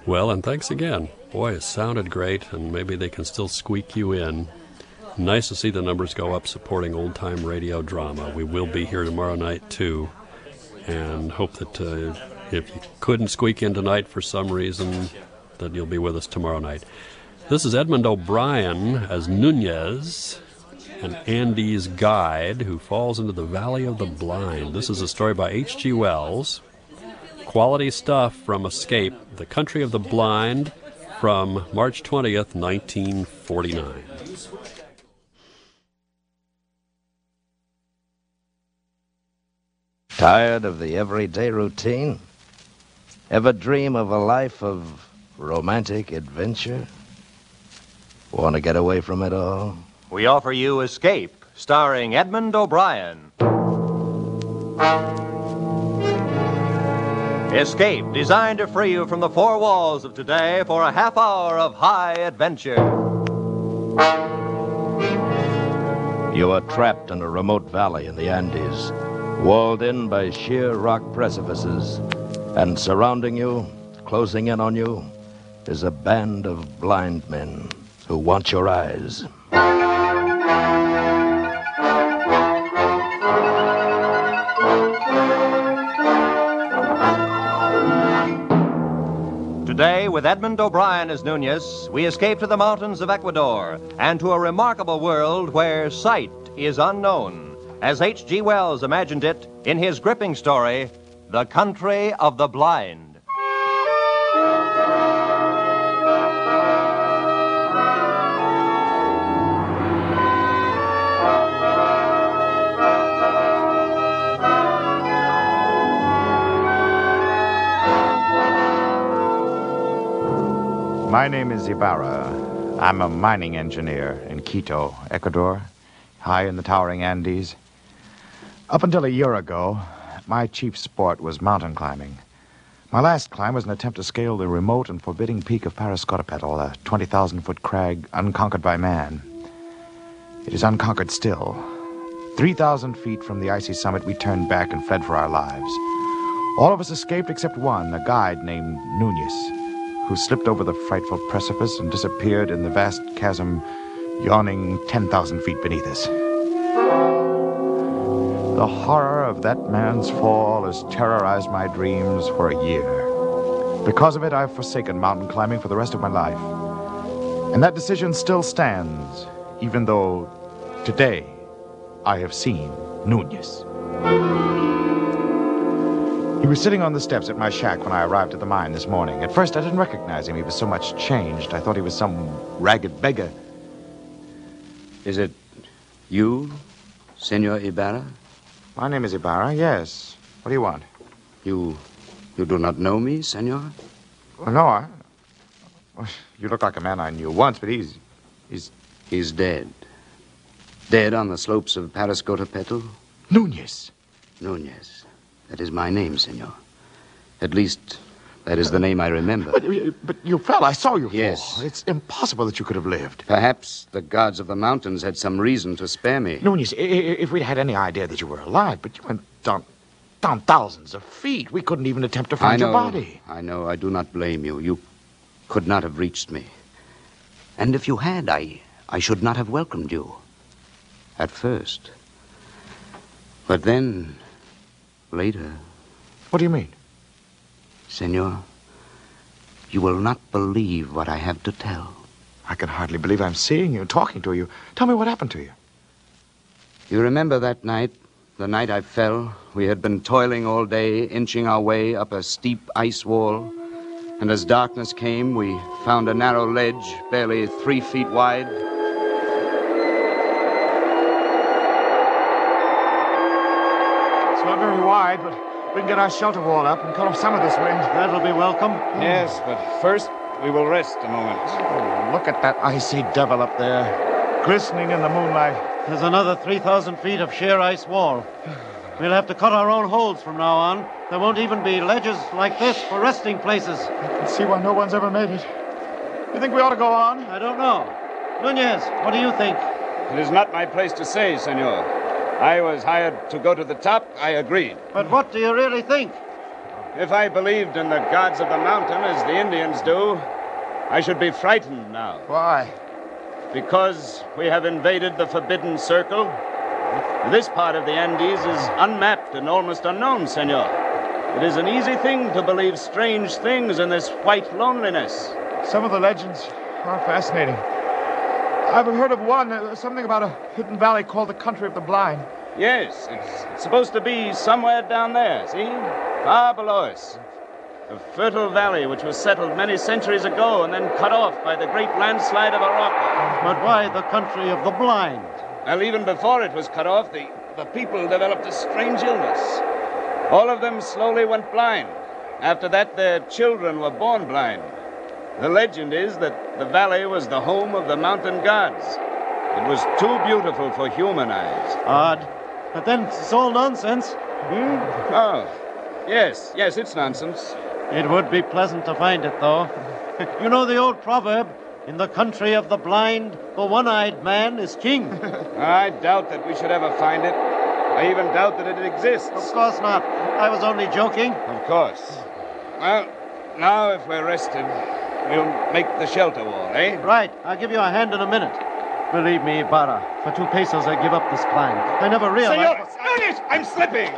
Well, and thanks again. Boy, it sounded great, and maybe they can still squeak you in. Nice to see the numbers go up supporting old-time radio drama. We will be here tomorrow night, too, and hope that if you couldn't squeak in tonight for some reason, that you'll be with us tomorrow night. This is Edmund O'Brien as Nunez, an Andes guide who falls into the Valley of the Blind. This is a story by H.G. Wells. Quality stuff from Escape, The Country of the Blind, from March 20th, 1949. Tired of the everyday routine? Ever dream of a life of romantic adventure? Want to get away from it all? We offer you Escape, starring Edmund O'Brien. Escape, designed to free you from the four walls of today for a half hour of high adventure. You are trapped in a remote valley in the Andes, walled in by sheer rock precipices, and surrounding you, closing in on you, is a band of blind men who want your eyes. Today, with Edmund O'Brien as Nunez, we escape to the mountains of Ecuador and to a remarkable world where sight is unknown, as H.G. Wells imagined it in his gripping story, The Country of the Blind. My name is Ibarra. I'm a mining engineer in Quito, Ecuador, high in the towering Andes. Up until a year ago, my chief sport was mountain climbing. My last climb was an attempt to scale the remote and forbidding peak of Parascotopetl, a 20,000-foot crag unconquered by man. It is unconquered still. 3,000 feet from the icy summit, we turned back and fled for our lives. All of us escaped except one, a guide named Nunez, who slipped over the frightful precipice and disappeared in the vast chasm yawning 10,000 feet beneath us. The horror of that man's fall has terrorized my dreams for a year. Because of it, I've forsaken mountain climbing for the rest of my life. And that decision still stands, even though today I have seen Nunez. He was sitting on the steps at my shack when I arrived at the mine this morning. At first, I didn't recognize him. He was so much changed. I thought he was some ragged beggar. Is it you, Senor Ibarra? My name is Ibarra, yes. What do you want? You do not know me, senor? Well, no, you look like a man I knew once, but he's dead. Dead on the slopes of Parascotopetl? Nunez. Nunez. That is my name, senor. At least, that is the name I remember. But you fell. I saw you fall. Yes. It's impossible that you could have lived. Perhaps the gods of the mountains had some reason to spare me. Nunez, if we'd had any idea that you were alive, but you went down thousands of feet. We couldn't even attempt to find your body. I know. I do not blame you. You could not have reached me. And if you had, I should not have welcomed you. At first. But then, later... What do you mean? Senor, you will not believe what I have to tell. I can hardly believe I'm seeing you, talking to you. Tell me what happened to you. You remember that night, the night I fell? We had been toiling all day, inching our way up a steep ice wall. And as darkness came, we found a narrow ledge, barely 3 feet wide. It's not very wide, but we can get our shelter wall up and cut off some of this wind. That'll be welcome. Yes, but first we will rest a moment. Oh, look at that icy devil up there, glistening in the moonlight. There's another 3,000 feet of sheer ice wall. We'll have to cut our own holes from now on. There won't even be ledges like this for resting places. I can see why no one's ever made it. You think we ought to go on? I don't know. Nunez, what do you think? It is not my place to say, senor. I was hired to go to the top. I agreed. But what do you really think? if I believed in the gods of the mountain as the Indians do, I should be frightened now. Why? Because we have invaded the Forbidden Circle. This part of the Andes is unmapped and almost unknown, senor. It is an easy thing to believe strange things in this white loneliness. Some of the legends are fascinating. I've heard of one, something about a hidden valley called the Country of the Blind. Yes, it's supposed to be somewhere down there, see? Far below us. A fertile valley which was settled many centuries ago and then cut off by the great landslide of Arauca. But why the country of the blind? Well, even before it was cut off, the people developed a strange illness. All of them slowly went blind. After that, their children were born blind. The legend is that the valley was the home of the mountain gods. It was too beautiful for human eyes. Odd. But then it's all nonsense. Oh, yes, it's nonsense. It would be pleasant to find it, though. You know the old proverb, in the country of the blind, the one-eyed man is king. I doubt that we should ever find it. I even doubt that it exists. Of course not. I was only joking. Of course. Well, now if we're rested, we'll make the shelter wall, eh? Right. I'll give you a hand in a minute. Believe me, Ibarra, for 2 pesos I give up this climb. I never realized... Senores! Nunez! I'm slipping!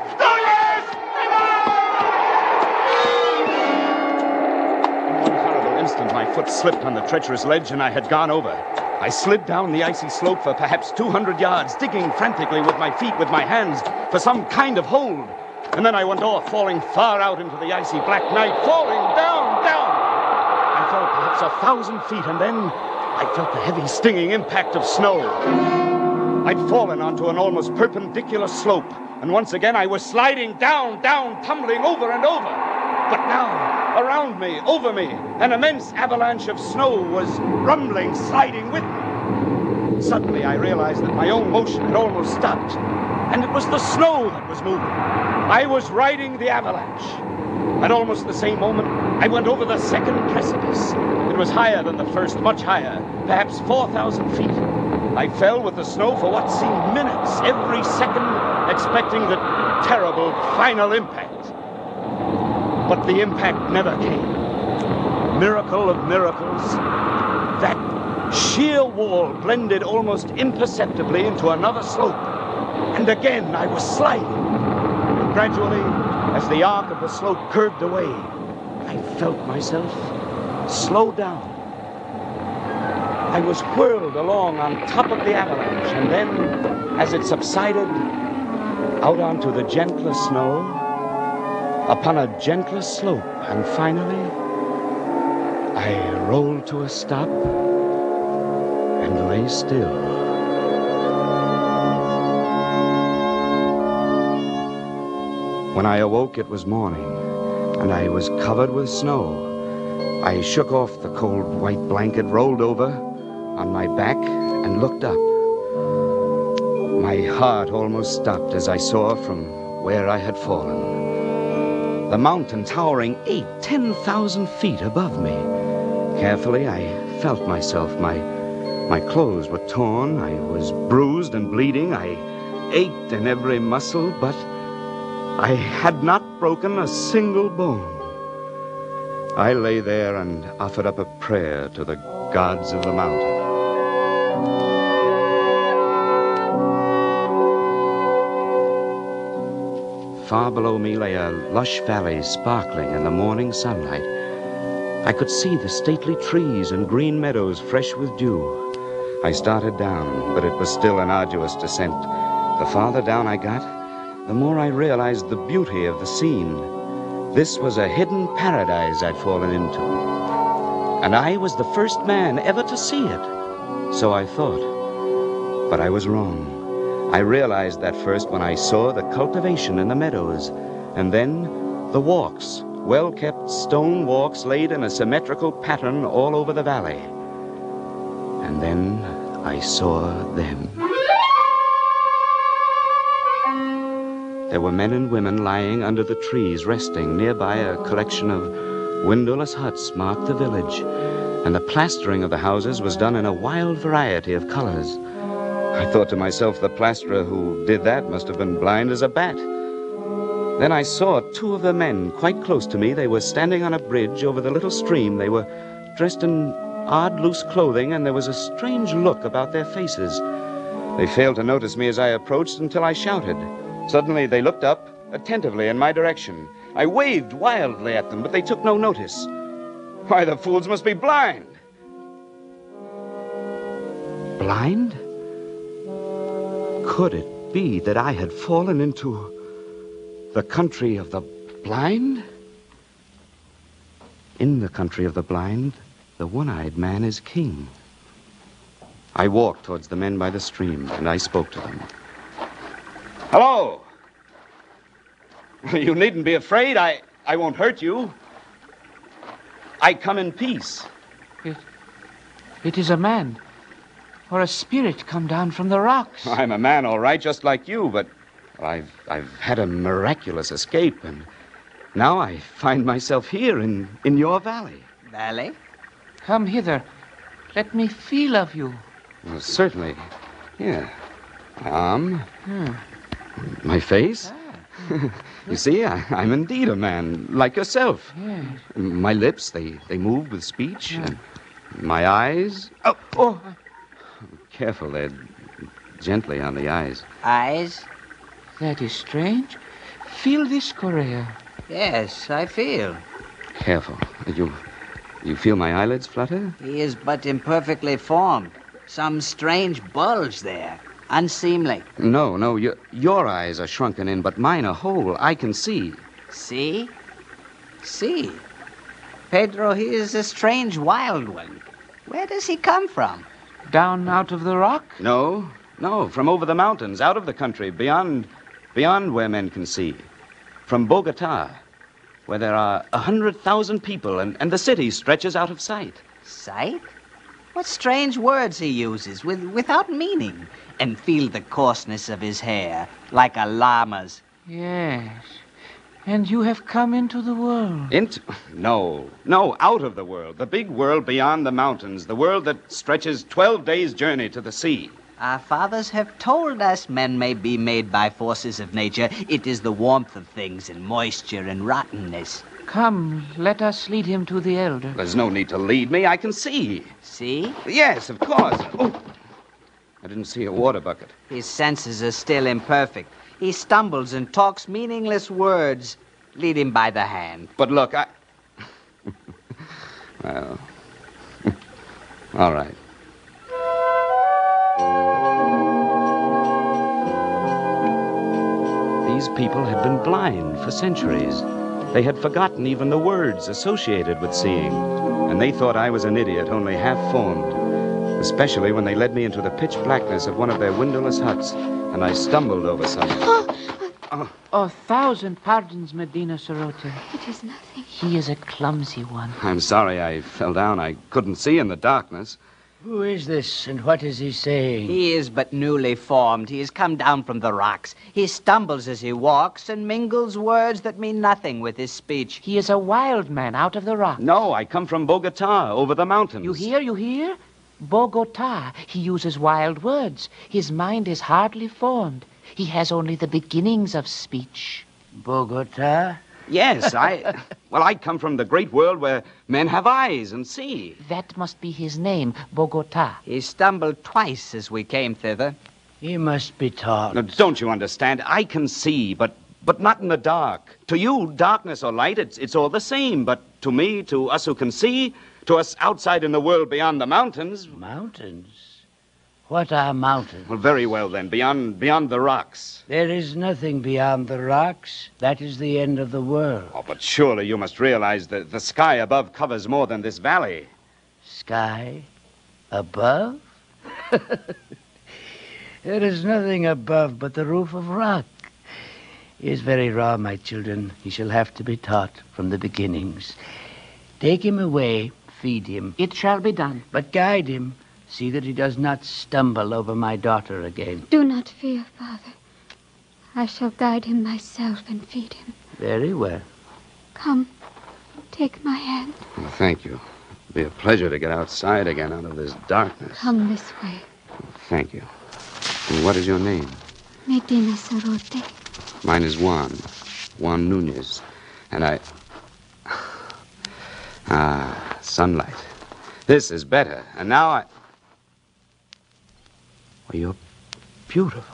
In one horrible instant, my foot slipped on the treacherous ledge and I had gone over. I slid down the icy slope for perhaps 200 yards, digging frantically with my feet, with my hands, for some kind of hold. And then I went off, falling far out into the icy black night, falling down, down. I fell perhaps 1,000 feet, and then I felt the heavy, stinging impact of snow. I'd fallen onto an almost perpendicular slope, and once again I was sliding down, down, tumbling over and over. But now, around me, over me, an immense avalanche of snow was rumbling, sliding with me. Suddenly I realized that my own motion had almost stopped, and it was the snow that was moving. I was riding the avalanche. At almost the same moment, I went over the second precipice. It was higher than the first, much higher, perhaps 4,000 feet. I fell with the snow for what seemed minutes, every second expecting the terrible final impact. But the impact never came. Miracle of miracles, that sheer wall blended almost imperceptibly into another slope. And again I was sliding. And gradually, as the arc of the slope curved away, I felt myself slow down. I was whirled along on top of the avalanche, and then, as it subsided, out onto the gentler snow, upon a gentler slope, and finally, I rolled to a stop and lay still. When I awoke, it was morning, and I was covered with snow. I shook off the cold white blanket, rolled over on my back, and looked up. My heart almost stopped as I saw from where I had fallen. The mountain towering 8,000-10,000 feet above me. Carefully, I felt myself. My clothes were torn. I was bruised and bleeding. I ached in every muscle, but I had not broken a single bone. I lay there and offered up a prayer to the gods of the mountain. Far below me lay a lush valley sparkling in the morning sunlight. I could see the stately trees and green meadows fresh with dew. I started down, but it was still an arduous descent. The farther down I got, the more I realized the beauty of the scene. This was a hidden paradise I'd fallen into. And I was the first man ever to see it. So I thought. But I was wrong. I realized that first when I saw the cultivation in the meadows, and then the walks, well-kept stone walks laid in a symmetrical pattern all over the valley. And then I saw them. There were men and women lying under the trees, resting. Nearby, a collection of windowless huts marked the village, and the plastering of the houses was done in a wild variety of colors. I thought to myself, the plasterer who did that must have been blind as a bat. Then I saw two of the men quite close to me. They were standing on a bridge over the little stream. They were dressed in odd, loose clothing, and there was a strange look about their faces. They failed to notice me as I approached until I shouted. Suddenly, they looked up attentively in my direction. I waved wildly at them, but they took no notice. Why, the fools must be blind. Blind? Could it be that I had fallen into the country of the blind? In the country of the blind, the one-eyed man is king. I walked towards the men by the stream, and I spoke to them. Hello! You needn't be afraid. I won't hurt you. I come in peace. It is a man, or a spirit come down from the rocks. I'm a man, all right, just like you, but I've had a miraculous escape, and now I find myself here in your valley. Valley? Come hither. Let me feel of you. Well, certainly. Here. My arm. My face. You see, I'm indeed a man, like yourself. Yes. My lips, they move with speech. And my eyes... Oh! Careful, they're gently on the eyes. Eyes? That is strange. Feel this, Correa. Yes, I feel. Careful. You feel my eyelids flutter? He is but imperfectly formed. Some strange bulge there. Unseemly. No, your eyes are shrunken in, but mine are whole. I can see. See? See? Pedro, he is a strange wild one. Where does he come from? Down out of the rock? No, from over the mountains, out of the country, beyond where men can see. From Bogota, where there are 100,000 people, and the city stretches out of sight. Sight? What strange words he uses, without meaning. And feel the coarseness of his hair, like a llama's. Yes. And you have come into the world. No, out of the world. The big world beyond the mountains. The world that stretches 12 days' journey to the sea. Our fathers have told us men may be made by forces of nature. It is the warmth of things and moisture and rottenness. Come, let us lead him to the elder. There's no need to lead me. I can see. See? Yes, of course. Oh, I didn't see a water bucket. His senses are still imperfect. He stumbles and talks meaningless words. Lead him by the hand. But look, well, all right. These people had been blind for centuries. They had forgotten even the words associated with seeing, and they thought I was an idiot, only half-formed, especially when they led me into the pitch blackness of one of their windowless huts, and I stumbled over something. Oh, 1,000 pardons, Medina Sarote. It is nothing. He is a clumsy one. I'm sorry I fell down. I couldn't see in the darkness. Who is this, and what is he saying? He is but newly formed. He has come down from the rocks. He stumbles as he walks and mingles words that mean nothing with his speech. He is a wild man out of the rocks. No, I come from Bogota, over the mountains. You hear? Bogota. He uses wild words. His mind is hardly formed. He has only the beginnings of speech. Bogota? Yes, I come from the great world where men have eyes and see. That must be his name, Bogota. He stumbled twice as we came thither. He must be taught. Now, don't you understand? I can see, but not in the dark. To you, darkness or light, it's all the same. But to me, to us who can see, to us outside in the world beyond the mountains... Mountains? What are mountains? Well, very well, then. Beyond the rocks. There is nothing beyond the rocks. That is the end of the world. Oh, but surely you must realize that the sky above covers more than this valley. Sky? Above? There is nothing above but the roof of rock. He is very raw, my children. He shall have to be taught from the beginnings. Take him away, feed him. It shall be done. But guide him. See that he does not stumble over my daughter again. Do not fear, Father. I shall guide him myself and feed him. Very well. Come, take my hand. Well, thank you. It'll be a pleasure to get outside again out of this darkness. Come this way. Thank you. And what is your name? Medina Sarote. Mine is Juan. Juan Nunez. And I... Ah, sunlight. This is better. And now I... Well, you're beautiful.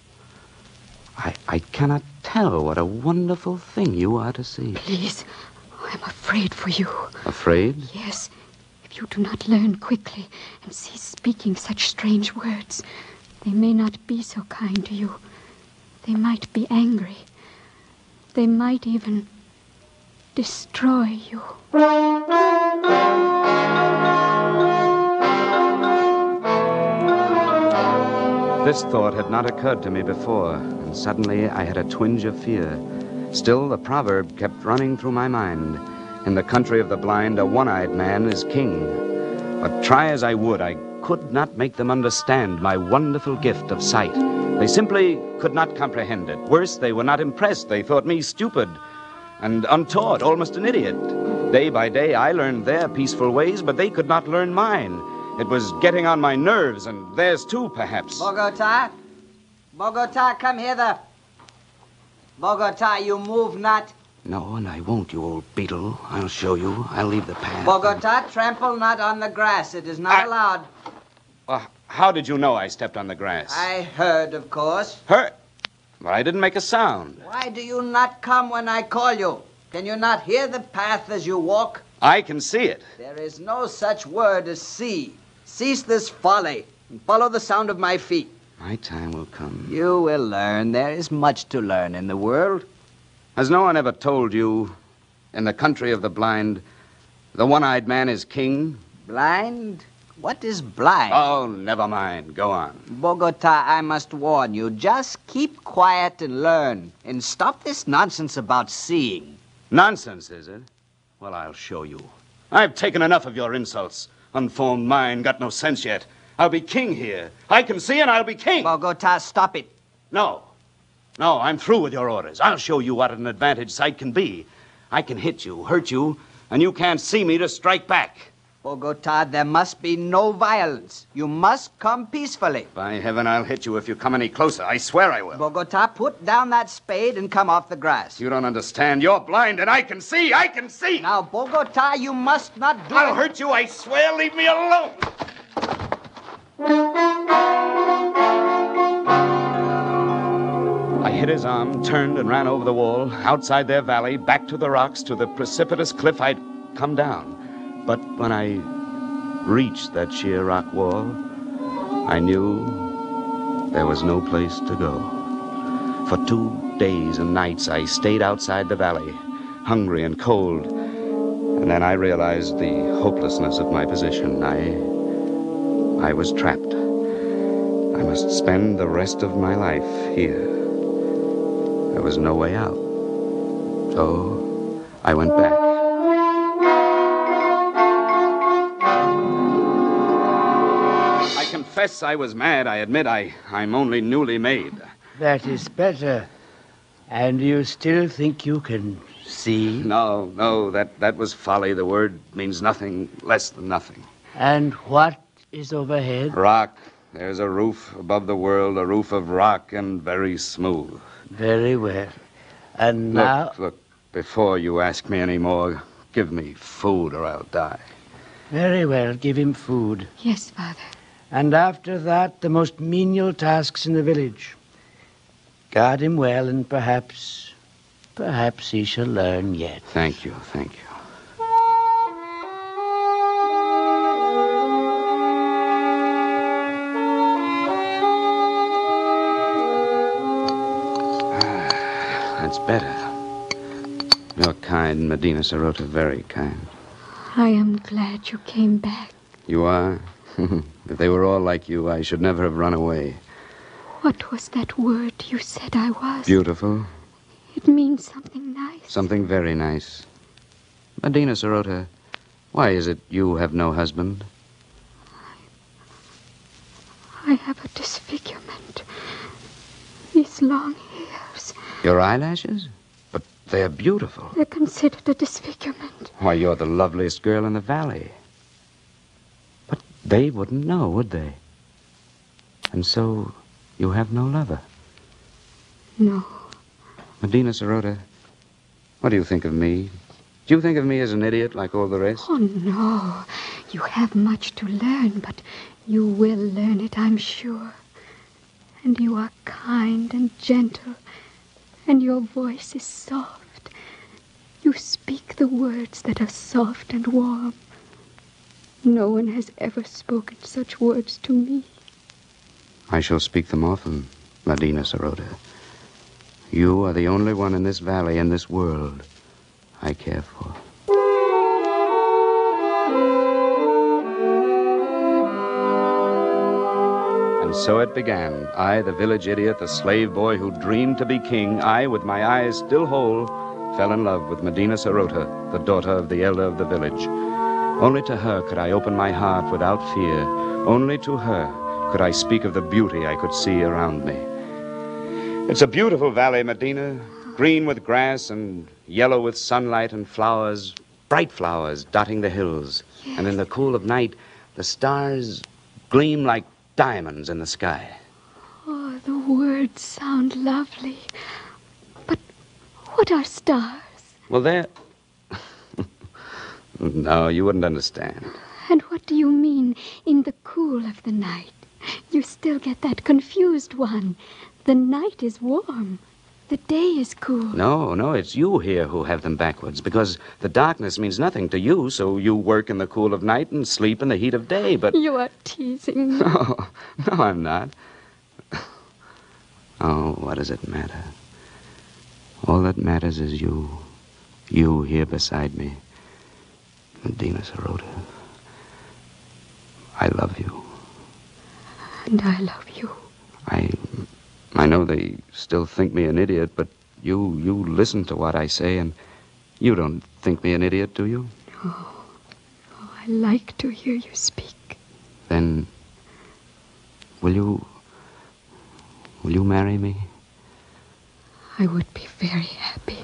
I cannot tell what a wonderful thing you are to see. Please, I'm afraid for you. Afraid? Yes. If you do not learn quickly and cease speaking such strange words, they may not be so kind to you. They might be angry. They might even destroy you. This thought had not occurred to me before, and suddenly I had a twinge of fear. Still, the proverb kept running through my mind. In the country of the blind, a one-eyed man is king. But try as I would, I could not make them understand my wonderful gift of sight. They simply could not comprehend it. Worse, they were not impressed. They thought me stupid and untaught, almost an idiot. Day by day, I learned their peaceful ways, but they could not learn mine. It was getting on my nerves, and theirs too, perhaps. Bogota? Bogota, come hither. Bogota, you move not. No, and I won't, you old beetle. I'll show you. I'll leave the path. Bogota, trample not on the grass. It is not allowed. How did you know I stepped on the grass? I heard, of course. Heard? But I didn't make a sound. Why do you not come when I call you? Can you not hear the path as you walk? I can see it. There is no such word as see. Cease this folly and follow the sound of my feet. My time will come. You will learn. There is much to learn in the world. Has no one ever told you, in the country of the blind, the one-eyed man is king? Blind? What is blind? Oh, never mind. Go on. Bogota, I must warn you. Just keep quiet and learn. And stop this nonsense about seeing. Nonsense, is it? Well, I'll show you. I've taken enough of your insults. Unformed mind, got no sense yet. I'll be king here. I can see and I'll be king. Bogota, stop it. No, I'm through with your orders. I'll show you what an advantage sight can be. I can hit you, hurt you, and you can't see me to strike back. Bogota, there must be no violence. You must come peacefully. By heaven, I'll hit you if you come any closer. I swear I will. Bogota, put down that spade and come off the grass. You don't understand. You're blind and I can see. I can see. Now, Bogota, you must not do I'll hurt you, I swear. Leave me alone. I hit his arm, turned and ran over the wall, outside their valley, back to the rocks, to the precipitous cliff I'd come down. But when I reached that sheer rock wall, I knew there was no place to go. For 2 days and nights, I stayed outside the valley, hungry and cold. And then I realized the hopelessness of my position. I was trapped. I must spend the rest of my life here. There was no way out. So I went back. I confess I was mad. I admit I'm only newly made. That is better. And you still think you can see? No, that was folly. The word means nothing less than nothing. And what is overhead? Rock. There's a roof above the world, a roof of rock and very smooth. Very well. And now... Look, before you ask me any more, give me food or I'll die. Very well, give him food. Yes, Father. And after that, the most menial tasks in the village. Guard him well, and perhaps he shall learn yet. Thank you. That's better. You're kind, Medina Sarote, very kind. I am glad you came back. You are? If they were all like you, I should never have run away. What was that word you said I was? Beautiful. It means something nice. Something very nice. Medina Sarote, why is it you have no husband? I have a disfigurement. These long hairs. Your eyelashes? But they're beautiful. They're considered a disfigurement. Why, you're the loveliest girl in the valley. But they wouldn't know, would they? And so you have no lover? No. Medina Sarote, What do you think of me? Do you think of me as an idiot like all the rest? Oh, no. You have much to learn, but you will learn it, I'm sure. And you are kind and gentle, and your voice is soft. You speak the words that are soft and warm. No one has ever spoken such words to me. I shall speak them often, Medina Sarote. You are the only one in this valley, in this world, I care for. And so it began. I, the village idiot, the slave boy who dreamed to be king, I, with my eyes still whole, fell in love with Medina Sarote, the daughter of the elder of the village. Only to her could I open my heart without fear. Only to her could I speak of the beauty I could see around me. It's a beautiful valley, Medina, green with grass and yellow with sunlight and flowers, bright flowers dotting the hills. Yes. And in the cool of night, the stars gleam like diamonds in the sky. Oh, the words sound lovely. But what are stars? Well, they're... No, you wouldn't understand. And what do you mean, in the cool of the night? You still get that confused one. The night is warm. The day is cool. No, it's you here who have them backwards, because the darkness means nothing to you, so you work in the cool of night and sleep in the heat of day, but... You are teasing me. No, I'm not. Oh, what does it matter? All that matters is you. You here beside me. Medina Sarote. I love you. And I love you. I know they still think me an idiot, but you listen to what I say, and you don't think me an idiot, do you? No. Oh, I like to hear you speak. Then, will you marry me? I would be very happy.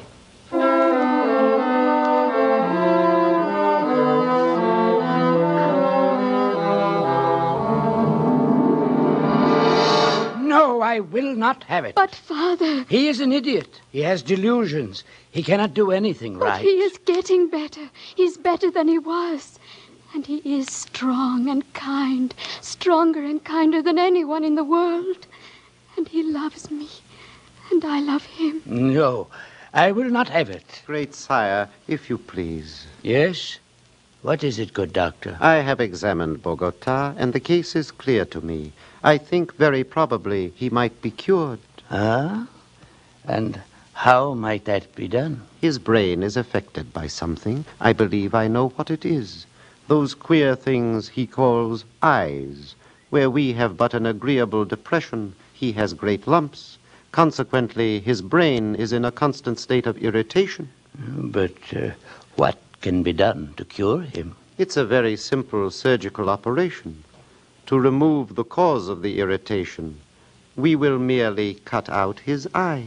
No, I will not have it. But, Father... He is an idiot. He has delusions. He cannot do anything right. But he is getting better. He's better than he was. And he is strong and kind, stronger and kinder than anyone in the world. And he loves me, and I love him. No, I will not have it. Great sire, if you please. Yes? What is it, good doctor? I have examined Bogota, and the case is clear to me. I think very probably he might be cured. Ah? And how might that be done? His brain is affected by something. I believe I know what it is. Those queer things he calls eyes. Where we have but an agreeable depression, he has great lumps. Consequently, his brain is in a constant state of irritation. But what can be done to cure him? It's a very simple surgical operation. To remove the cause of the irritation, we will merely cut out his eyes.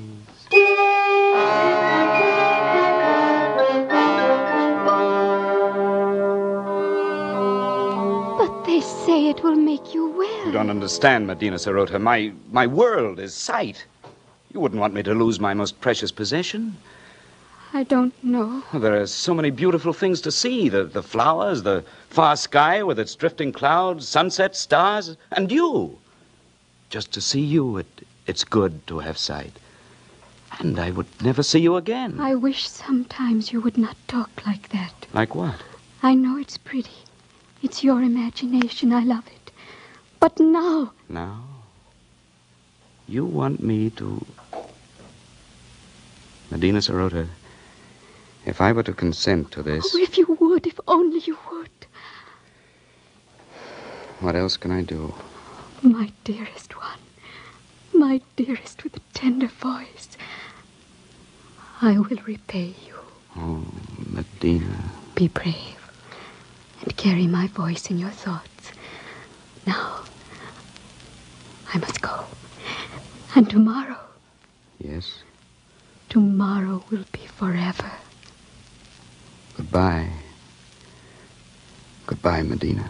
But they say it will make you well. You don't understand, Medina Sarote. My world is sight. You wouldn't want me to lose my most precious possession. I don't know. There are so many beautiful things to see. The flowers, the far sky with its drifting clouds, sunset, stars, and you. Just to see you, it's good to have sight. And I would never see you again. I wish sometimes you would not talk like that. Like what? I know it's pretty. It's your imagination. I love it. But now... Now? You want me to... Medina Sarote... If I were to consent to this... Oh, if you would, if only you would. What else can I do? My dearest one. My dearest with a tender voice. I will repay you. Oh, Medina. Be brave. And carry my voice in your thoughts. Now, I must go. And tomorrow... Yes? Tomorrow will be forever. Goodbye. Goodbye, Medina.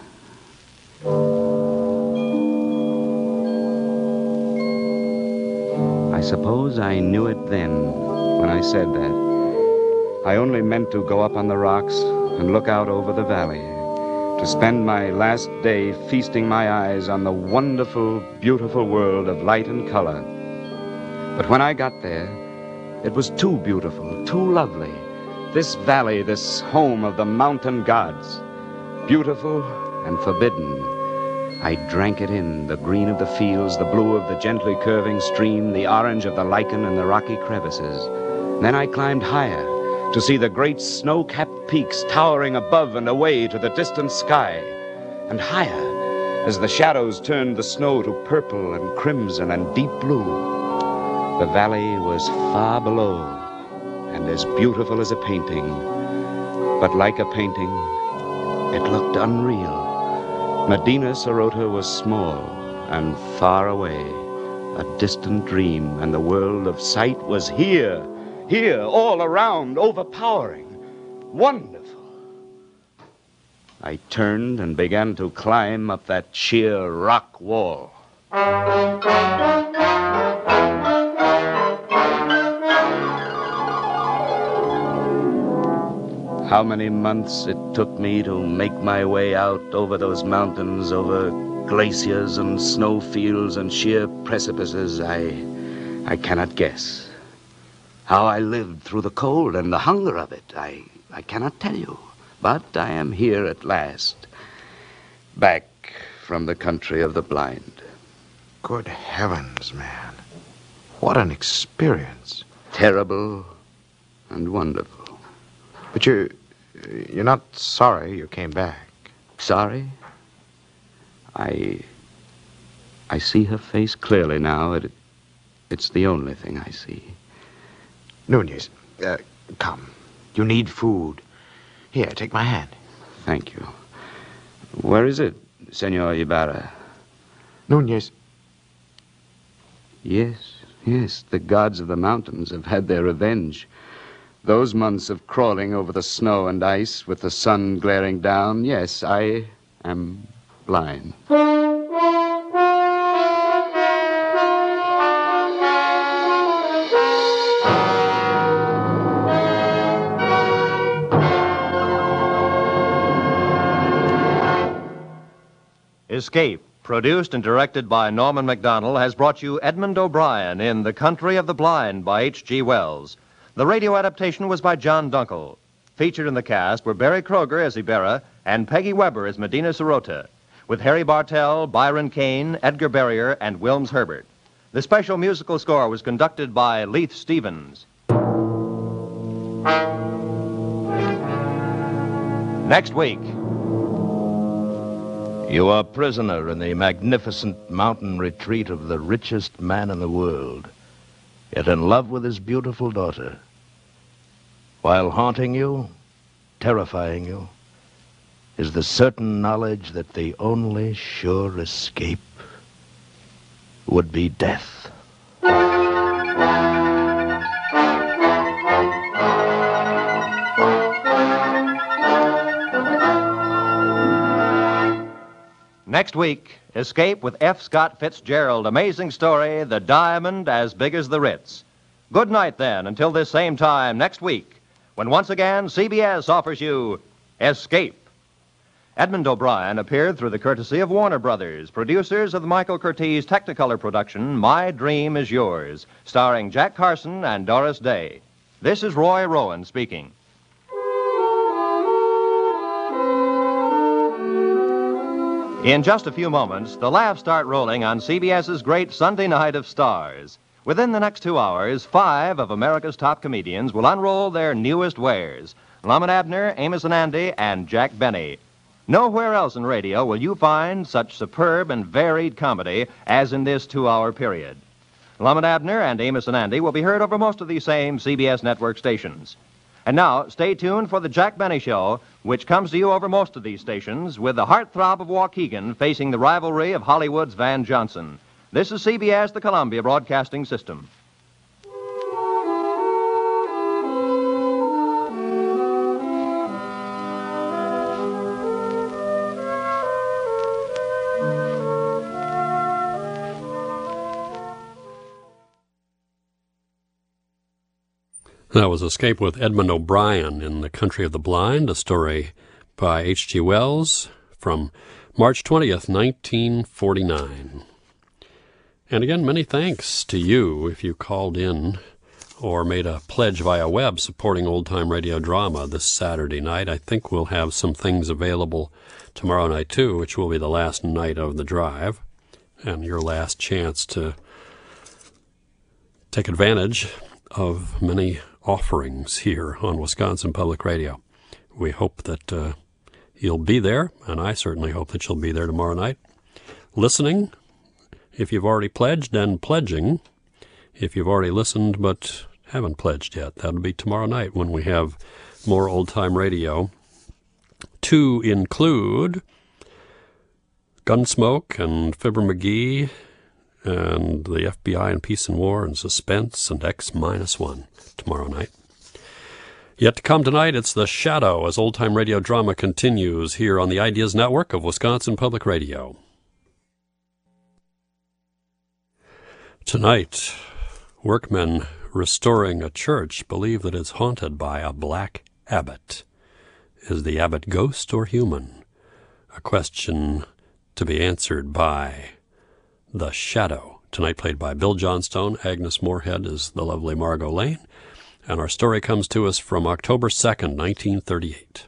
I suppose I knew it then when I said that. I only meant to go up on the rocks and look out over the valley, to spend my last day feasting my eyes on the wonderful, beautiful world of light and color. But when I got there, it was too beautiful, too lovely. This valley, this home of the mountain gods, beautiful and forbidden. I drank it in, the green of the fields, the blue of the gently curving stream, the orange of the lichen and the rocky crevices. Then I climbed higher to see the great snow-capped peaks towering above and away to the distant sky, and higher as the shadows turned the snow to purple and crimson and deep blue. The valley was far below and as beautiful as a painting, but like a painting, it looked unreal. Medina Sarote was small and far away, a distant dream, and the world of sight was here, all around, overpowering, wonderful. I turned and began to climb up that sheer rock wall. How many months it took me to make my way out over those mountains, over glaciers and snowfields and sheer precipices, I cannot guess. How I lived through the cold and the hunger of it, I cannot tell you. But I am here at last, back from the country of the blind. Good heavens, man. What an experience. Terrible and wonderful. But you're not sorry you came back. Sorry? I see her face clearly now. It's the only thing I see. Nunez, come. You need food. Here, take my hand. Thank you. Where is it, Senor Ibarra? Nunez. Yes, the gods of the mountains have had their revenge. Those months of crawling over the snow and ice with the sun glaring down, yes, I am blind. Escape, produced and directed by Norman Macdonnell, has brought you Edmund O'Brien in The Country of the Blind by H.G. Wells. The radio adaptation was by John Dunkel. Featured in the cast were Barry Kroger as Ibarra and Peggy Weber as Medina Sarote, with Harry Bartell, Byron Kane, Edgar Barrier, and Wilms Herbert. The special musical score was conducted by Leith Stevens. Next week. You are prisoner in the magnificent mountain retreat of the richest man in the world, yet in love with his beautiful daughter. While haunting you, terrifying you, is the certain knowledge that the only sure escape would be death. Next week, Escape with F. Scott Fitzgerald. Amazing story, The Diamond as Big as the Ritz. Good night, then, until this same time next week, when once again CBS offers you Escape. Edmund O'Brien appeared through the courtesy of Warner Brothers, producers of the Michael Curtiz Technicolor production, My Dream is Yours, starring Jack Carson and Doris Day. This is Roy Rowan speaking. In just a few moments, the laughs start rolling on CBS's great Sunday Night of Stars. Within the next 2 hours, 5 of America's top comedians will unroll their newest wares. Lum and Abner, Amos and Andy, and Jack Benny. Nowhere else in radio will you find such superb and varied comedy as in this 2-hour period. Lum and Abner and Amos and Andy will be heard over most of these same CBS network stations. And now, stay tuned for the Jack Benny Show, which comes to you over most of these stations, with the heartthrob of Waukegan facing the rivalry of Hollywood's Van Johnson. This is CBS, the Columbia Broadcasting System. That was Escape with Edmund O'Brien in the Country of the Blind, a story by H.G. Wells from March 20th, 1949. And again, many thanks to you if you called in or made a pledge via web supporting old-time radio drama this Saturday night. I think we'll have some things available tomorrow night, too, which will be the last night of the drive and your last chance to take advantage of many offerings here on Wisconsin Public Radio. We hope that you'll be there, and I certainly hope that you'll be there tomorrow night, listening if you've already pledged, and pledging if you've already listened but haven't pledged yet. That'll be tomorrow night when we have more old-time radio, to include Gunsmoke and Fibber McGee and the FBI and Peace and War and Suspense and X-1 tomorrow night. Yet to come tonight, it's The Shadow as old-time radio drama continues here on the Ideas Network of Wisconsin Public Radio. Tonight, workmen restoring a church believe that it's haunted by a black abbot. Is the abbot ghost or human? A question to be answered by The Shadow. Tonight played by Bill Johnstone. Agnes Moorehead is the lovely Margot Lane. And our story comes to us from October 2nd, 1938.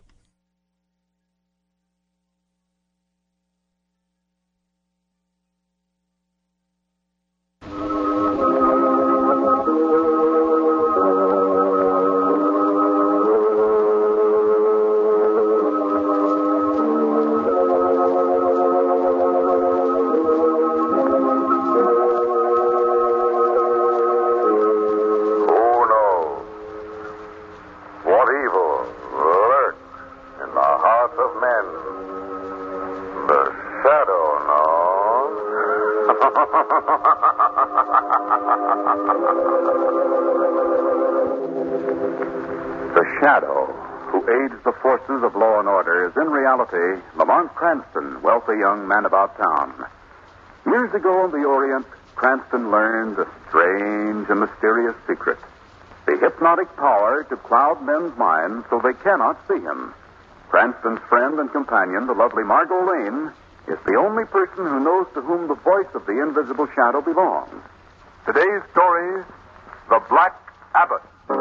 Lamont Cranston, wealthy young man about town. Years ago in the Orient, Cranston learned a strange and mysterious secret. The hypnotic power to cloud men's minds so they cannot see him. Cranston's friend and companion, the lovely Margot Lane, is the only person who knows to whom the voice of the invisible shadow belongs. Today's story, The Black Abbot.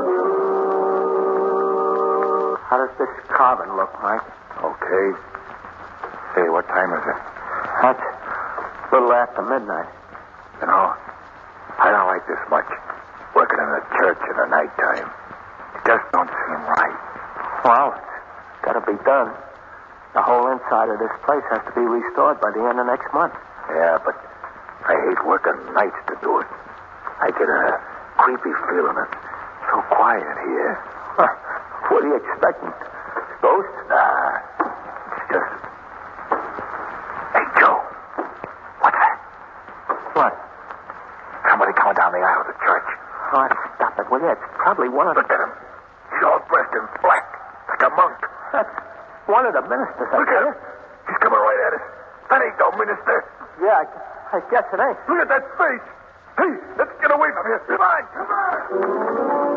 How does this carving look, Mike? Okay. Say, what time is it? That's a little after midnight. You know, I don't like this much. Working in a church in the nighttime. It just don't seem right. Well, it's got to be done. The whole inside of this place has to be restored by the end of next month. Yeah, but I hate working nights to do it. I get a creepy feeling. It's so quiet here. Huh. What are you expecting? Ghosts? Nah, it's just... Hey, Joe. What's that? What? Somebody coming down the aisle of the church. Oh, stop it, will you? It's probably one of the... Look at him. He's all dressed in black, like a monk. That's one of the ministers. Look at him. He's coming right at us. That ain't no minister. Yeah, I guess it ain't. Look at that face. Hey, let's get away from here. Come on, come on.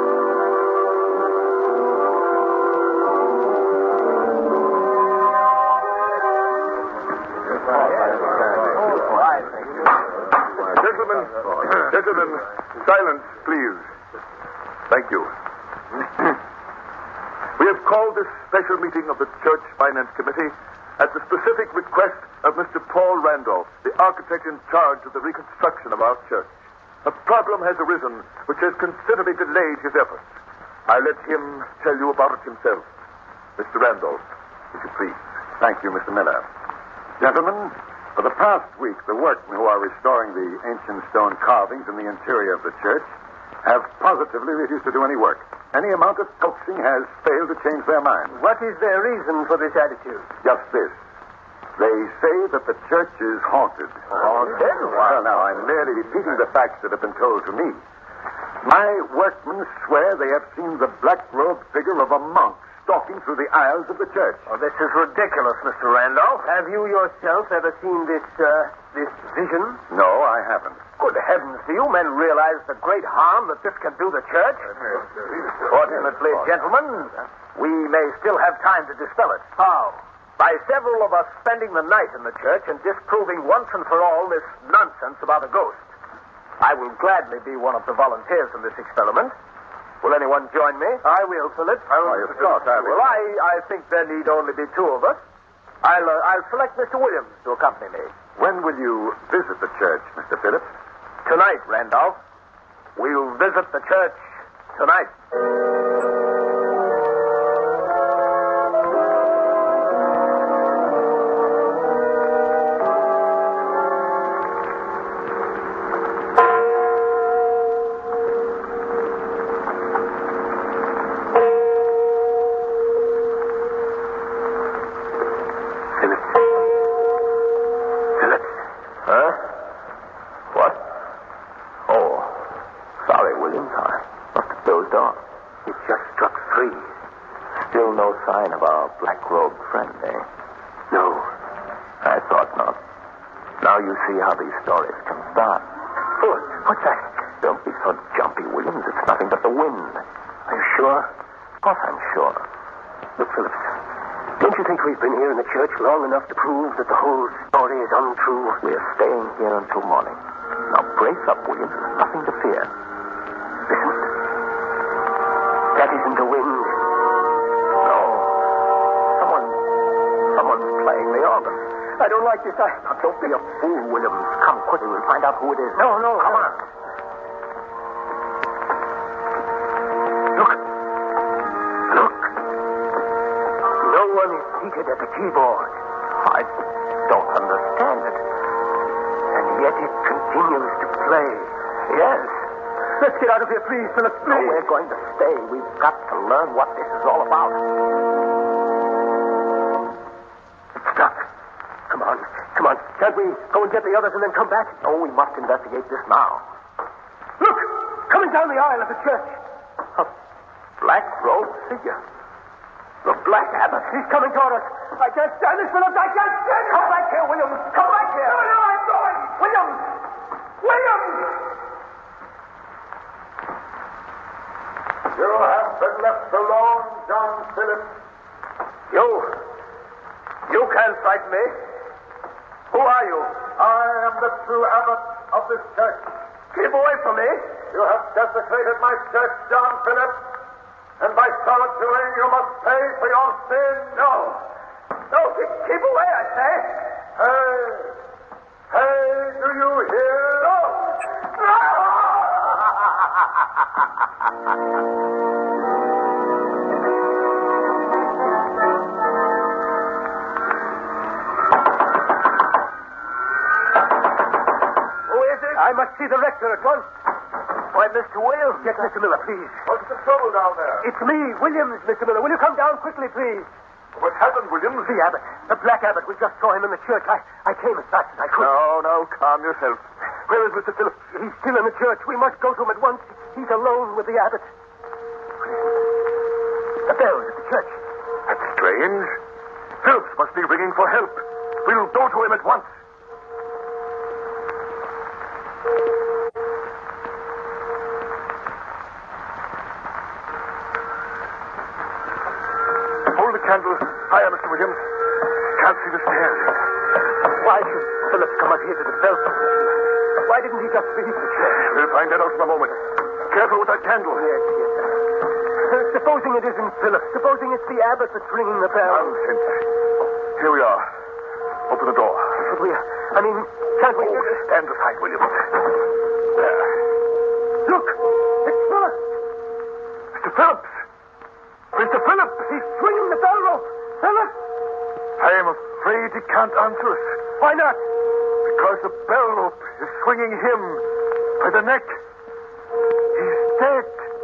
Gentlemen, silence, please. Thank you. We have called this special meeting of the Church Finance Committee at the specific request of Mr. Paul Randolph, the architect in charge of the reconstruction of our church. A problem has arisen which has considerably delayed his efforts. I'll let him tell you about it himself. Mr. Randolph, would you please? Thank you, Mr. Miller. Gentlemen, for the past week, the workmen who are restoring the ancient stone carvings in the interior of the church have positively refused to do any work. Any amount of coaxing has failed to change their minds. What is their reason for this attitude? Just this. They say that the church is haunted. Haunted? Well, now, I'm merely repeating the facts that have been told to me. My workmen swear they have seen the black-robed figure of a monk stalking through the aisles of the church. Oh, this is ridiculous, Mr. Randolph. Have you yourself ever seen this vision? No, I haven't. Good heavens, do you men realize the great harm that this can do the church? Fortunately, gentlemen, we may still have time to dispel it. How? By several of us spending the night in the church and disproving once and for all this nonsense about a ghost. I will gladly be one of the volunteers in this experiment. Will anyone join me? I will, Philip. Well, I think there need only be two of us. I'll select Mr. Williams to accompany me. When will you visit the church, Mr. Phillips? Tonight, Randolph. We'll visit the church tonight. See how these stories can start. What's that? Don't be so jumpy, Williams. It's nothing but the wind. Are you sure? Of course I'm sure. Look, Phillips, don't you think we've been here in the church long enough to prove that the whole story is untrue? We're staying here until morning. Now brace up, Williams. There's nothing to fear. Listen. That isn't the wind. No. Someone's playing the organ. I don't like this. Now, don't be a fool, Williams. Come quickly. We'll find out who it is. No. Come on. Look. No one is seated at the keyboard. I don't understand it. And yet it continues to play. Yes. Let's get out of here, please, Philip. Please. No, we're going to stay. We've got to learn what this is all about. It's stuck. Come on. Can't we go and get the others and then come back? Oh, we must investigate this now. Look! Coming down the aisle of the church. A black-robed figure. The Black Abbot. He's coming toward us. I can't stand this, Phillips. I can't stand it. Come back here, Williams. Come back here. No, I'm going. Williams! You have been left alone, John Phillips. You can't frighten me. Who are you? I am the true abbot of this church. Keep away from me. You have desecrated my church, John Phillips, and by so doing you must pay for your sin. No, keep away, I say. Hey, do you hear? No. I must see the rector at once. Why, Mr. Williams. Get Mr. Miller, please. What's the trouble down there? It's me, Williams, Mr. Miller. Will you come down quickly, please? What happened, Williams? The abbot. The Black Abbot. We just saw him in the church. I came as fast as I could. No, calm yourself. Where is Mr. Phillips? He's still in the church. We must go to him at once. He's alone with the abbot. The bells at the church. That's strange. Phillips must be ringing for help. We'll go to him at once. Hold the candle higher, Mr. Williams. Can't see the stairs. Why should Phillips come up here to the bell station? Why didn't he just visit the church? We'll find that out in a moment. Careful with that candle. Yes. Supposing it isn't Phillips. Supposing it's the abbot that's ringing the bell. Nonsense. Here we are. Open the door. Should we? Can't we? Stand aside, Williams. There. Look! It's Phillips! Mr. Phillips! Mr. Phillips! He's swinging the bell rope! Phillips! I am afraid he can't answer us. Why not? Because the bell rope is swinging him by the neck. He's dead.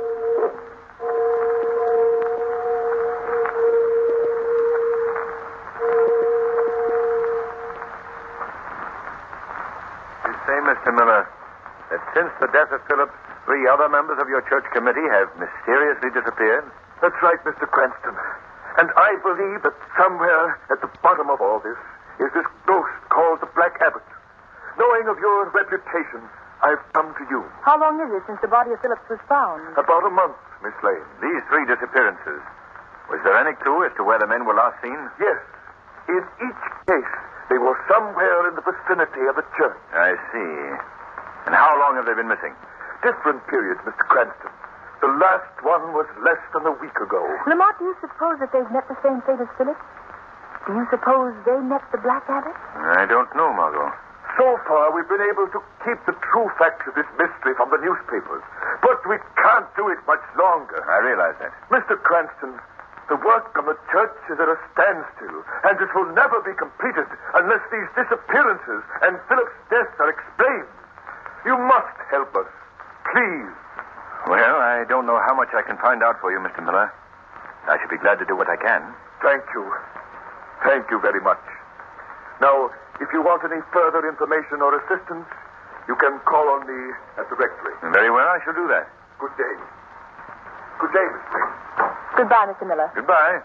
You say, Mr. Miller, that since the death of Phillips, 3 other members of your church committee have mysteriously disappeared? That's right, Mr. Cranston. And I believe that somewhere at the bottom of all this is this ghost called the Black Abbot. Knowing of your reputation, I've come to you. How long is it since the body of Phillips was found? About a month, Miss Lane. These 3 disappearances. Was there any clue as to where the men were last seen? Yes. In each case, they were somewhere in the vicinity of the church. I see. And how long have they been missing? Different periods, Mr. Cranston. The last one was less than a week ago. Lamont, do you suppose that they've met the same fate as Phillips? Do you suppose they met the Black Abbot? I don't know, Margot. So far, we've been able to keep the true facts of this mystery from the newspapers. But we can't do it much longer. I realize that. Mr. Cranston, the work on the church is at a standstill, and it will never be completed unless these disappearances and Philip's death are explained. You must help us. Please. Well, I don't know how much I can find out for you, Mr. Miller. I should be glad to do what I can. Thank you. Thank you very much. Now, if you want any further information or assistance, you can call on me at the rectory. Very well, I shall do that. Good day. Good day, Miss Lane. Goodbye, Mr. Miller. Goodbye.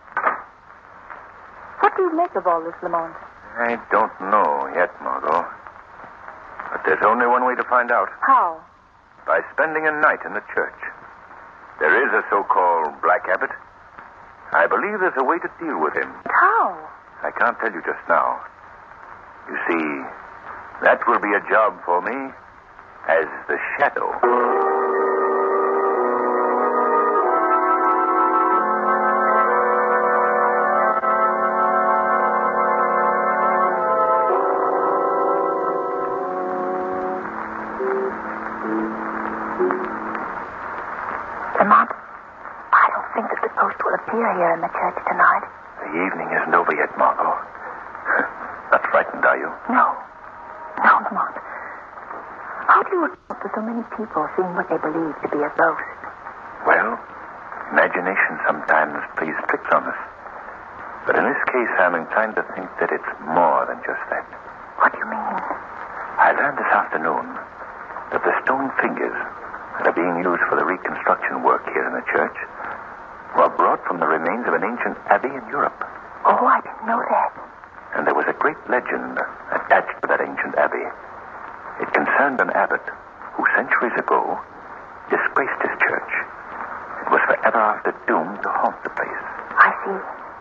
What do you make of all this, Lamont? I don't know yet, Margot. But there's only one way to find out. How? By spending a night in the church. There is a so-called Black Abbot. I believe there's a way to deal with him. How? I can't tell you just now. You see, that will be a job for me as the Shadow. Lamont, I don't think that the ghost will appear here in the church tonight. The evening isn't over yet, Margot. Not frightened, are you? No. No, Lamont. How do you account for so many people seeing what they believe to be a ghost? Well, imagination sometimes plays tricks on us. But in this case, I'm inclined to think that it's more than just that. What do you mean? I learned this afternoon that the stone figures that are being used for the reconstruction work here in the church were brought from the remains of an ancient abbey in Europe. Oh, I didn't know that. And there was a great legend attached to that ancient abbey. It concerned an abbot who centuries ago disgraced his church and was forever after doomed to haunt the place. I see.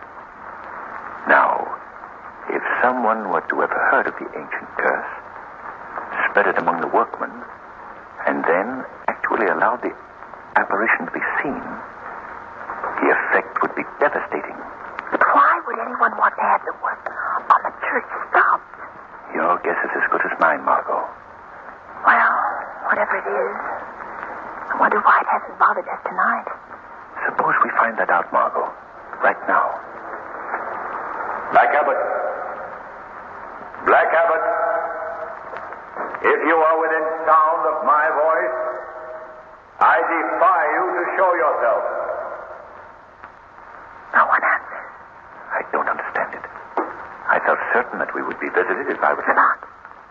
Now, if someone were to have heard of the ancient curse, spread it among the workmen, and then actually allowed the apparition to be seen, the effect would be devastating. But why would anyone want to have the work on the church stopped? Your guess is as good as mine, Margot. Well, whatever it is, I wonder why it hasn't bothered us tonight. Suppose we find that out, Margot, right now. Black Abbot. Black Abbot. If you are within sound of my voice, I defy you to show yourself. No one answers. I don't understand it. I felt certain that we would be visited if I was... Lamont.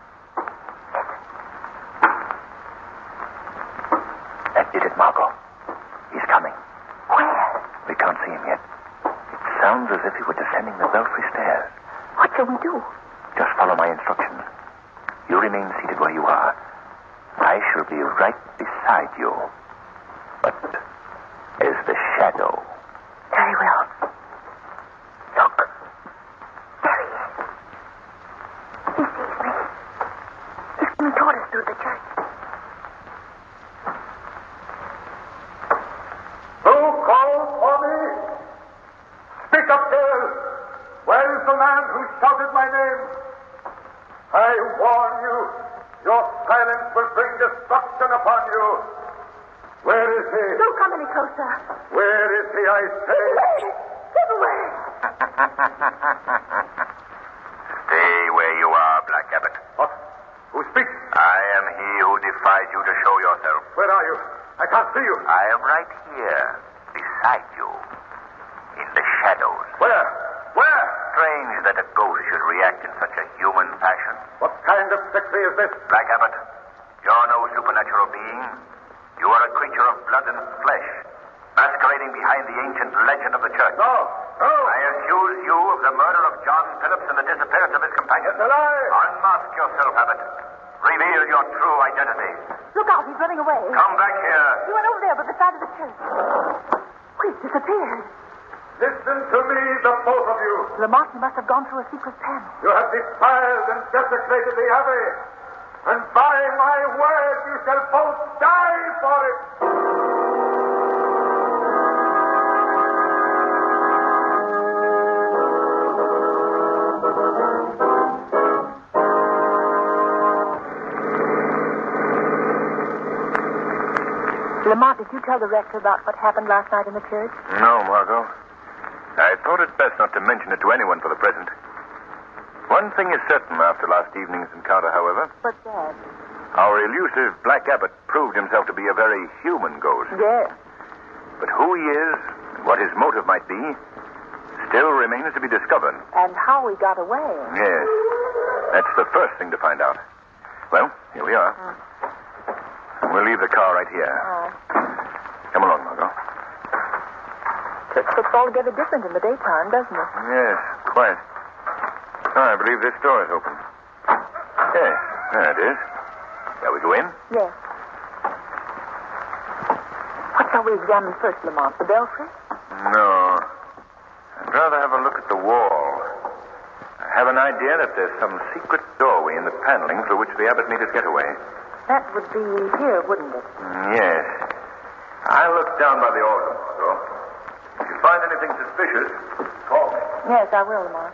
That did it, Margot. He's coming. Where? We can't see him yet. It sounds as if he were descending the belfry stairs. What shall we do? Just follow my instructions. You remain seated where you are. I shall be right beside you. But as the Shadow. Very well. Look. There he is. He sees me. He's coming toward us through the church. Who calls for me? Speak up, girl. Where is the man who shouted my name? I warn you, your silence will bring destruction upon you. Where is he? Don't come any closer. Where is he, I say? Get away. Stay where you are, Black Abbot. What? Who speaks? I am he who defied you to show yourself. Where are you? I can't see you. I am right here, beside you, in the shadows. Where? Where? Strange that a ghost should react in such a human fashion. What kind of trickery is this? Black Abbot, you're no supernatural being. You are a creature of blood and flesh, masquerading behind the ancient legend of the church. No, I accuse you of the murder of John Phillips and the disappearance of his companion. That's a lie. Unmask yourself, Abbott. Reveal your true identity. Look out, he's running away. Come back here. He went over there by the side of the church. He's disappeared. Listen to me, the both of you. Lamont, he must have gone through a secret panel. You have defiled and desecrated the Abbey. And by my word, you shall both die for it. Lamont, did you tell the rector about what happened last night in the church? No, Margot. I thought it best not to mention it to anyone for the present. One thing is certain after last evening's encounter, however. What's that? Our elusive Black Abbott proved himself to be a very human ghost. Yes. But who he is and what his motive might be still remains to be discovered. And how he got away. Yes. That's the first thing to find out. Well, here we are. We'll leave the car right here. Come along, Margot. Church looks altogether different in the daytime, doesn't it? Yes, quite. I believe this door is open. Yes, there it is. Shall we go in? Yes. What shall we examine first, Lamont? The belfry? No. I'd rather have a look at the wall. I have an idea that there's some secret doorway in the paneling through which the abbot made his getaway. That would be here, wouldn't it? Yes. I'll look down by the altar, Margot. If you find anything suspicious, call me. Yes, I will, Lamont.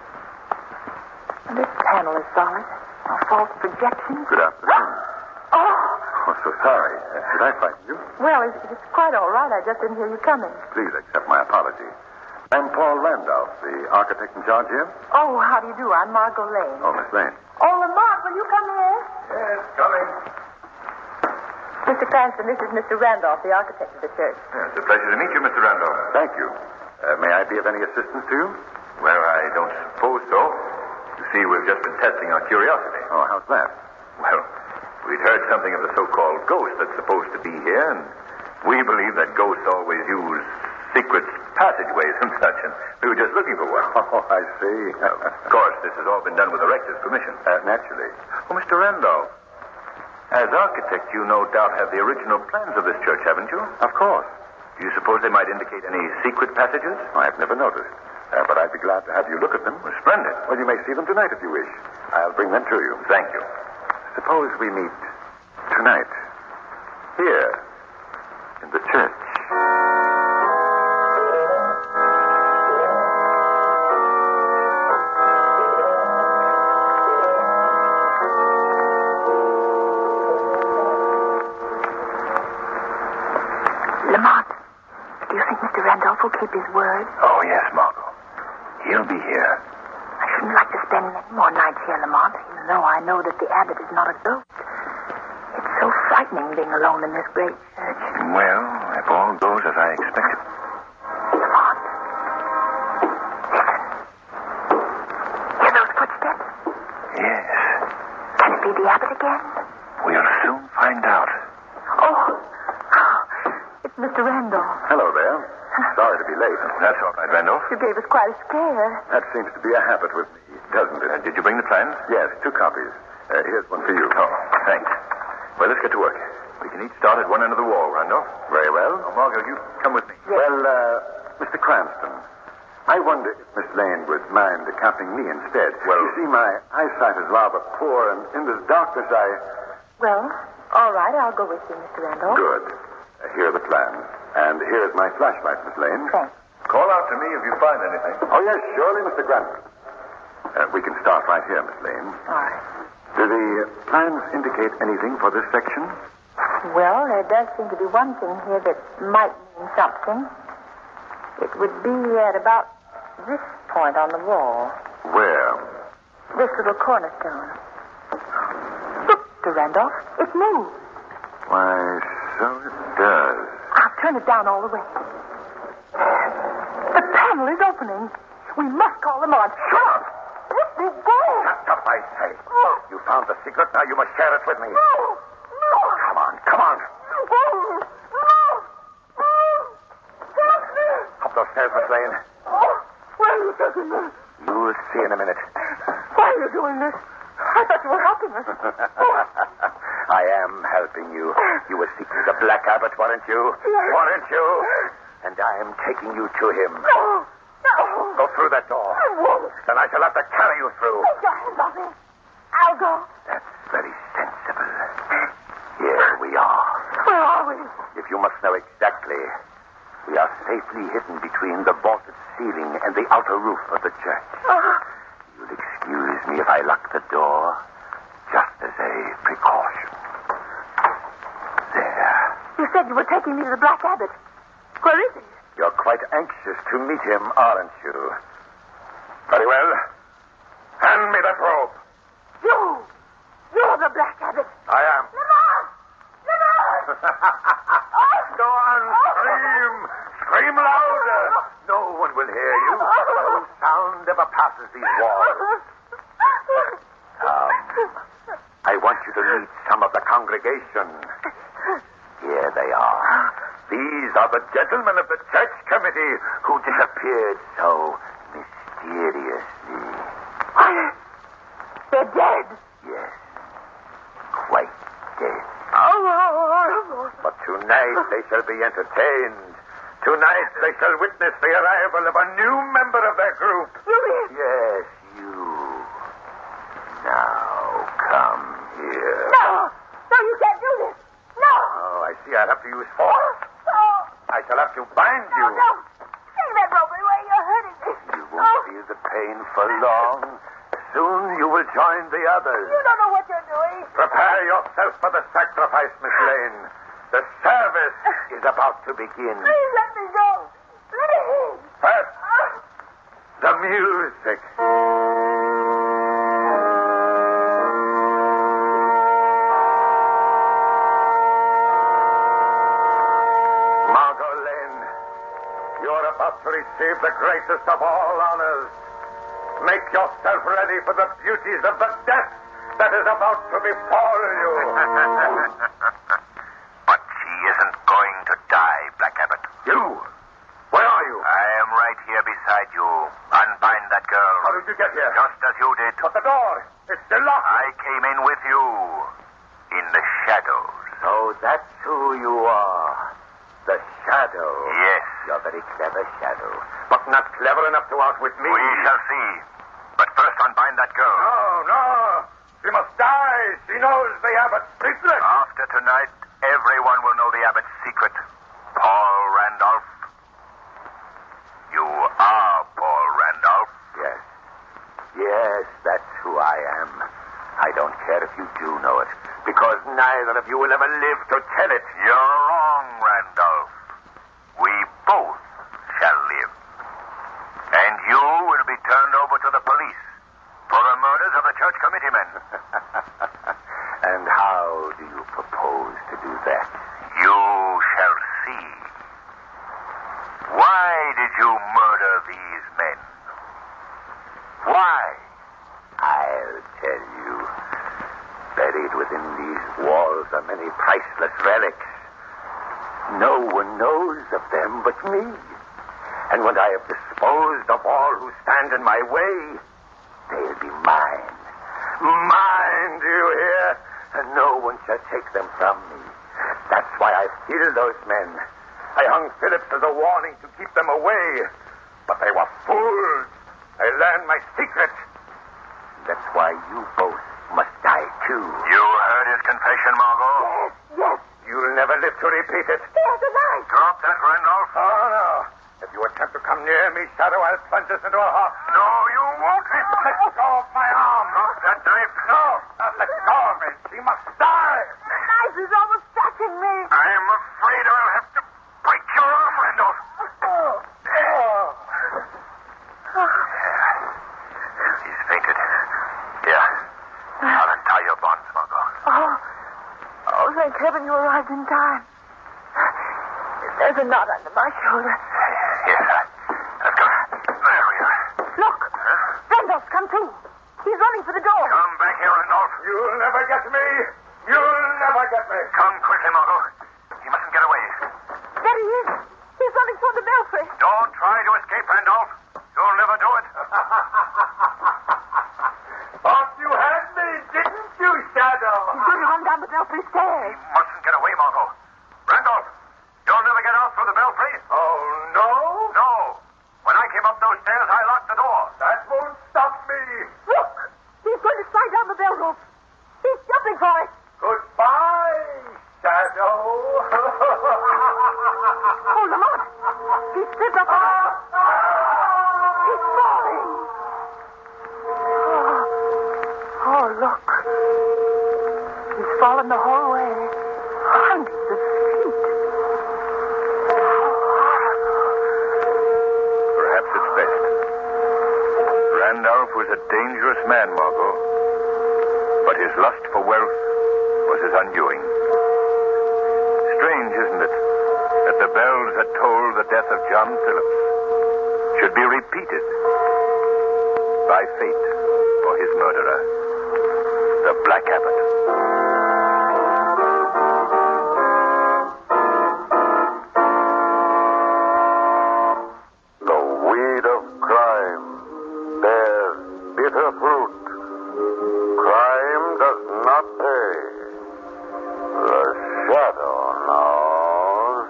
This panel is solid. No false projections. Good afternoon. Oh! Oh, so sorry. Did I frighten you? Well, it's quite all right. I just didn't hear you coming. Please accept my apology. I'm Paul Randolph, the architect in charge here. Oh, how do you do? I'm Margot Lane. Oh, Miss Lane. Oh, Lamont, will you come here? Yes, coming. Mr. Cranston, this is Mr. Randolph, the architect of the church. It's a pleasure to meet you, Mr. Randolph. Thank you. May I be of any assistance to you? Well, I don't suppose so. You see, we've just been testing our curiosity. Oh, how's that? Well, we'd heard something of the so-called ghost that's supposed to be here, and we believe that ghosts always use secret passageways and such, and we were just looking for one. Oh, I see. Of course, this has all been done with the rector's permission. Naturally. Oh, Mr. Randolph, as architect, you no doubt have the original plans of this church, haven't you? Of course. Do you suppose they might indicate any secret passages? I've never noticed. But I'd be glad to have you look at them. Well, splendid. Well, you may see them tonight if you wish. I'll bring them to you. Thank you. Suppose we meet tonight, here, in the church. Lamont, do you think Mr. Randolph will keep his word? Oh, yes, Margot. He'll be here. I shouldn't like to spend many more nights here, Lamont, even though I know that the abbot is not a ghost. It's so frightening being alone in this great church. Well, if all goes as I expected. Lamont, listen. Hear those footsteps? Yes. Can it be the abbot again? We'll soon find out. Oh, it's Mr. Randolph. Hello there. Sorry to be late. That's all right, Randolph. You gave us quite a scare. That seems to be a habit with me, doesn't it? Did you bring the plans? Yes, 2 copies. Here's one for you. Oh, thanks. Well, let's get to work. We can each start at one end of the wall, Randolph. Very well. Oh, Margot, you come with me. Yes. Well, Mr. Cranston, I wonder if Miss Lane would mind accompanying me instead. Well, you see, my eyesight is rather poor, and in this darkness, Well, all right, I'll go with you, Mr. Randolph. Good. Here are the plans. And here's my flashlight, Miss Lane. Thanks. Call out to me if you find anything. Oh, yes, surely, Mr. Cranston. We can start right here, Miss Lane. All right. Do the plans indicate anything for this section? Well, there does seem to be one thing here that might mean something. It would be at about this point on the wall. Where? This little cornerstone. Look, Mr. Randolph, it moves. Why, so it does. I'll turn it down all the way. The panel is opening. We must call them on. Shut up! Let me go! Shut up, I say. You found the secret, now you must share it with me. No! Come on, come on. No! Up those stairs, Miss Lane. hurting me. You'll see in a minute. Why are you doing this? I thought you were helping us. I am helping you. You were seeking the Black Abbot, weren't you? Yes. Weren't you? And I am taking you to him. No. Go through that door. I won't. Then I shall have to carry you through. Take your hands off me. I'll go. That's very sensible. Here we are. Where are we? If you must know exactly, we are safely hidden between the vaulted ceiling and the outer roof of the church. You'll excuse me if I lock the door, just as a precaution. There. You said you were taking me to the Black Abbot. Where is he? You're quite anxious to meet him, aren't you? Very well. Hand me that robe. You're the Black Abbot. I am. Lamont! Go on, scream. Scream louder. No one will hear you. No sound ever passes these walls. I want you to meet some of the congregation. Here they are. These are the gentlemen of the church committee who disappeared so mysteriously. They're dead. Yes. Quite dead. Oh. But tonight they shall be entertained. Tonight they shall witness the arrival of a new member of their group. Yes, you. Now, come here. No, you can't do this. No. Oh, I see I'll have to use force. I shall have to bind you. No. Take that rope away. You're hurting me. You won't feel the pain for long. Soon you will join the others. You don't know what you're doing. Prepare yourself for the sacrifice, Miss Lane. The service is about to begin. Please let me go. Please. First, the music. Margot Lane, you're about to receive the greatest of all honors. Make yourself ready for the beauties of the death that is about to befall you. But she isn't going to die, Black Abbot. You? Where are you? I am right here beside you. Unbind that girl. How did you get here? Just as you did. But the door, it's still locked. I came in with you. In the shadows. So that's who you are. The Shadow. Yes. You're a very clever Shadow. But not clever enough to outwit me. We shall see. But first unbind that girl. No. She must die. She knows the Abbot's secret. After tonight, everyone will know the Abbot's secret. Paul Randolph. You are Paul Randolph. Yes, that's who I am. I don't care if you do know it, because neither of you will ever live to tell it. You're wrong, Randolph. We both shall live. And you will be turned over to the police for the murders of the church committeemen. And how do you propose to do that? You shall see. Why did you murder these men? Why? I'll tell you. Buried within these walls are many priceless relics. No one knows of them but me. And when I have disposed of all who stand in my way, they'll be mine. Mine, do you hear? And no one shall take them from me. That's why I killed those men. I hung Phillips as a warning to keep them away. But they were fools. They learned my secret. That's why you both must die, too. You heard his confession, Margot? Yes. You'll never live to repeat it. He has a knife. Drop that, Randolph. Oh, no. If you attempt to come near me, Shadow, I'll plunge this into a heart. No, you won't. Let go of my arm. Drop that knife. No, let go of me. She must die. The knife is almost touching me. I'm afraid I'll have to break your arm, Randolph. He's fainted. Here. I'll untie your bonds, Margot. Oh, thank heaven you arrived in time. There's a knot under my shoulder. Here. Let's go. There we are. Look. Randolph's come to. He's running for the door. Come back here, Randolph. You'll never get me. You'll never get me. Come quickly, Margot. He mustn't get away. There he is. He's running toward the belfry. Don't try to escape, Randolph. You'll never do it. belfry stairs. Mustn't get away, Margot. Randolph, you'll never get out through the belfry. Oh, no? No. When I came up those stairs, I locked the door. That won't stop me. Look! He's going to slide down the bell rope. He's jumping for it. Goodbye, Shadow. Oh, Lamont! He slipped up. He's falling. Oh, look. He's fallen the whole way. Hundreds of feet. Perhaps it's best. Randolph was a dangerous man, Margot. But his lust for wealth was his undoing. Strange, isn't it, that the bells that tolled the death of John Phillips should be repeated by fate for his murderer, the Black Abbot. The weed of crime bears bitter fruit. Crime does not pay. The shadow knows.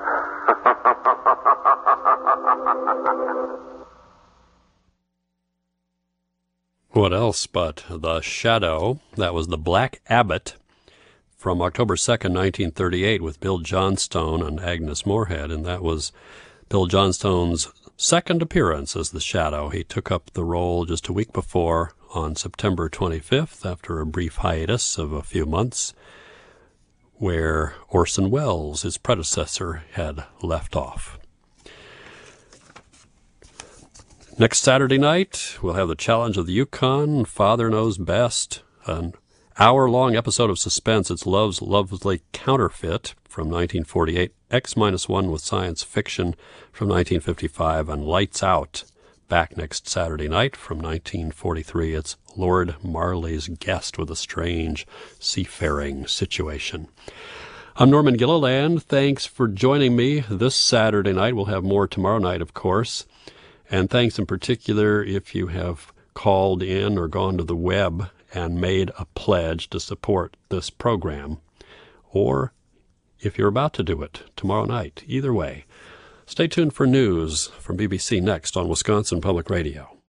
What else but The Shadow? That was The Black Abbot from October 2nd, 1938, with Bill Johnstone and Agnes Moorehead, and that was Bill Johnstone's second appearance as The Shadow. He took up the role just a week before on September 25th after a brief hiatus of a few months where Orson Welles, his predecessor, had left off. Next Saturday night, we'll have the Challenge of the Yukon, Father Knows Best, an hour-long episode of suspense. It's Love's Lovely Counterfeit from 1948, X-1 with science fiction from 1955, and Lights Out, back next Saturday night from 1943. It's Lord Marley's Guest with a strange seafaring situation. I'm Norman Gilliland. Thanks for joining me this Saturday night. We'll have more tomorrow night, of course. And thanks in particular if you have called in or gone to the web and made a pledge to support this program, or if you're about to do it tomorrow night. Either way, stay tuned for news from BBC next on Wisconsin Public Radio.